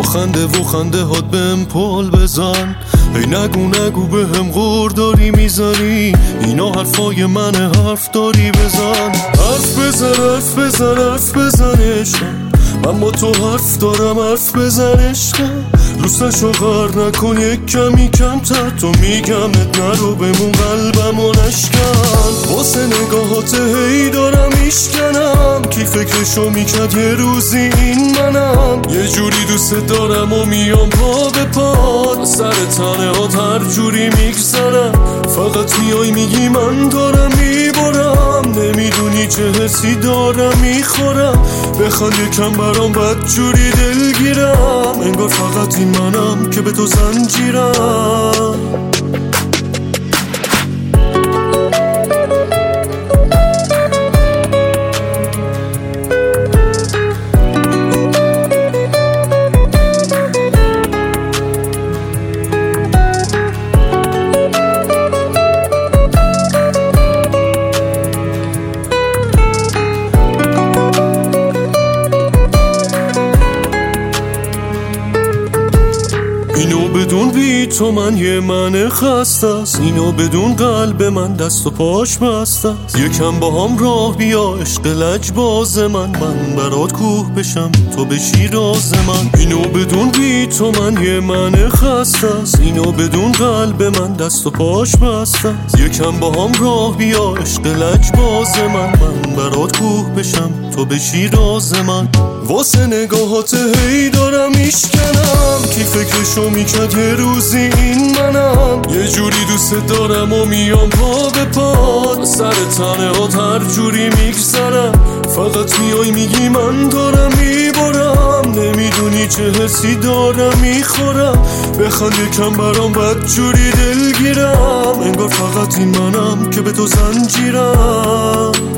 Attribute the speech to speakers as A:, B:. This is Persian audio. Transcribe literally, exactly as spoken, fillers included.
A: خنده و خنده هات بهم پل بزن. ای نگو نگو بهم غور داری میذاری، اینا حرفای منه، حرف داری بزن. حرف بزن حرف بزن حرف بزن عشقم، من با تو حرف دارم، حرف بزن عشقم. دوستشو غر نکن یک کمی کمتر، تو میگمت نرو بمون قلبم و نشکن. واسه نگاهات هی دارم میشکنم، کی فکرشو میکرد یه روزی این منم. یه جوری دوست دارم و میام پا به پا، سر تنه ها هر جوری میگذرم. فقط میای میگی من دارم میبرم، نمیدونی چه حسی دارم میخورم. بخوان یکم برام بد جوری دلگیرم، انگار فقط این منم که به تو زنجیرم. اینو بدون بی تو من یه من خسته است، اینو بدون قلب من دست و پاش بسته است. یکم با هم راه بیا عشق لجباز من، من برات کوه بشم تو بشی راز من. اینو بدون بی تو من یه من خسته است، اینو بدون قلب من دست و پاش بسته است. یکم با هم راه بیا عشق لجباز من، من برات کوه بشم تو بشی راز من. واسه نگاهات هی دارم میشکنم، کی فکرشو میکرد یه روزی این منم. یه جوری دوست دارم و میام پا به پا، سر تنه ها هر جوری میگذرم. فقط میای میگی من دارم میبرم، نمیدونی چه حسی دارم میخورم. بخوان یکم برام بد جوری دلگیرم، انگار فقط این منم که به تو زنجیرم.